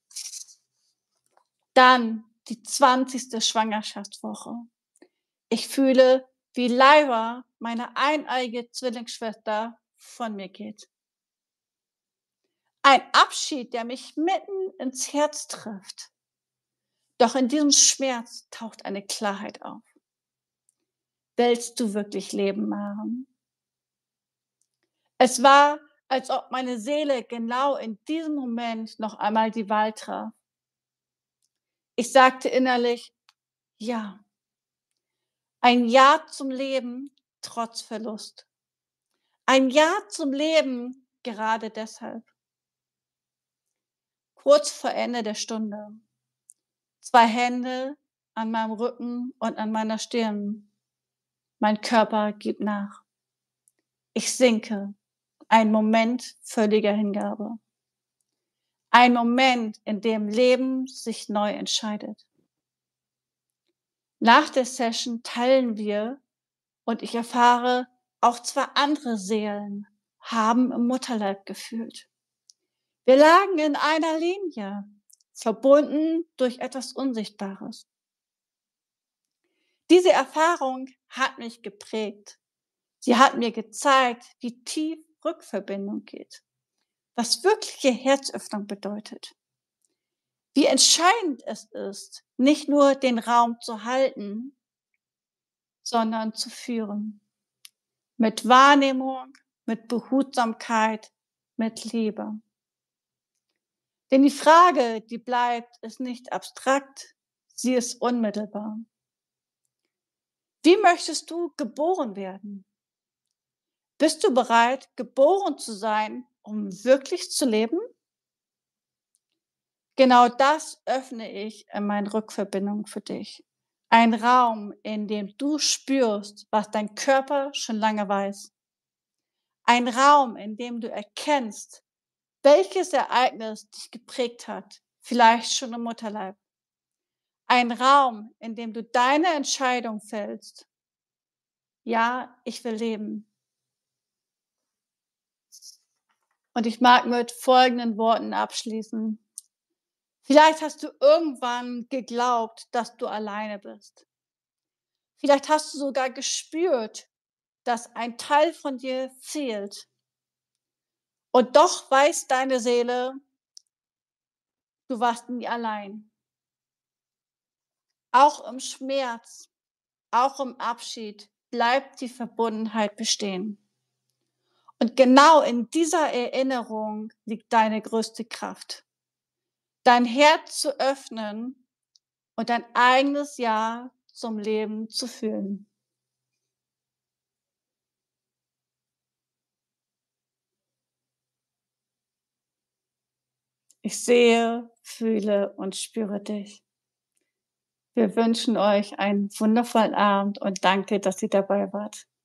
Dann die zwanzigste Schwangerschaftswoche. Ich fühle, wie Lyra, meine eineige Zwillingsschwester, von mir geht. Ein Abschied, der mich mitten ins Herz trifft. Doch in diesem Schmerz taucht eine Klarheit auf. Willst du wirklich leben, Maren? Es war, als ob meine Seele genau in diesem Moment noch einmal die Wahl traf. Ich sagte innerlich, ja. Ein Ja zum Leben trotz Verlust. Ein Ja zum Leben gerade deshalb. Kurz vor Ende der Stunde. Zwei Hände an meinem Rücken und an meiner Stirn. Mein Körper gibt nach. Ich sinke. Ein Moment völliger Hingabe. Ein Moment, in dem Leben sich neu entscheidet. Nach der Session teilen wir und ich erfahre, auch zwei andere Seelen haben im Mutterleib gefühlt. Wir lagen in einer Linie, verbunden durch etwas Unsichtbares. Diese Erfahrung hat mich geprägt. Sie hat mir gezeigt, wie tief Rückverbindung geht, was wirkliche Herzöffnung bedeutet. Wie entscheidend es ist, nicht nur den Raum zu halten, sondern zu führen. Mit Wahrnehmung, mit Behutsamkeit, mit Liebe. Denn die Frage, die bleibt, ist nicht abstrakt, sie ist unmittelbar. Wie möchtest du geboren werden? Bist du bereit, geboren zu sein, um wirklich zu leben? Genau das öffne ich in meinen Rückverbindungen für dich. Ein Raum, in dem du spürst, was dein Körper schon lange weiß. Ein Raum, in dem du erkennst, welches Ereignis dich geprägt hat, vielleicht schon im Mutterleib. Ein Raum, in dem du deine Entscheidung fällst. Ja, ich will leben. Und ich mag mit folgenden Worten abschließen. Vielleicht hast du irgendwann geglaubt, dass du alleine bist. Vielleicht hast du sogar gespürt, dass ein Teil von dir fehlt. Und doch weiß deine Seele, du warst nie allein. Auch im Schmerz, auch im Abschied bleibt die Verbundenheit bestehen. Und genau in dieser Erinnerung liegt deine größte Kraft. Dein Herz zu öffnen und dein eigenes Ja zum Leben zu fühlen. Ich sehe, fühle und spüre dich. Wir wünschen euch einen wundervollen Abend und danke, dass ihr dabei wart.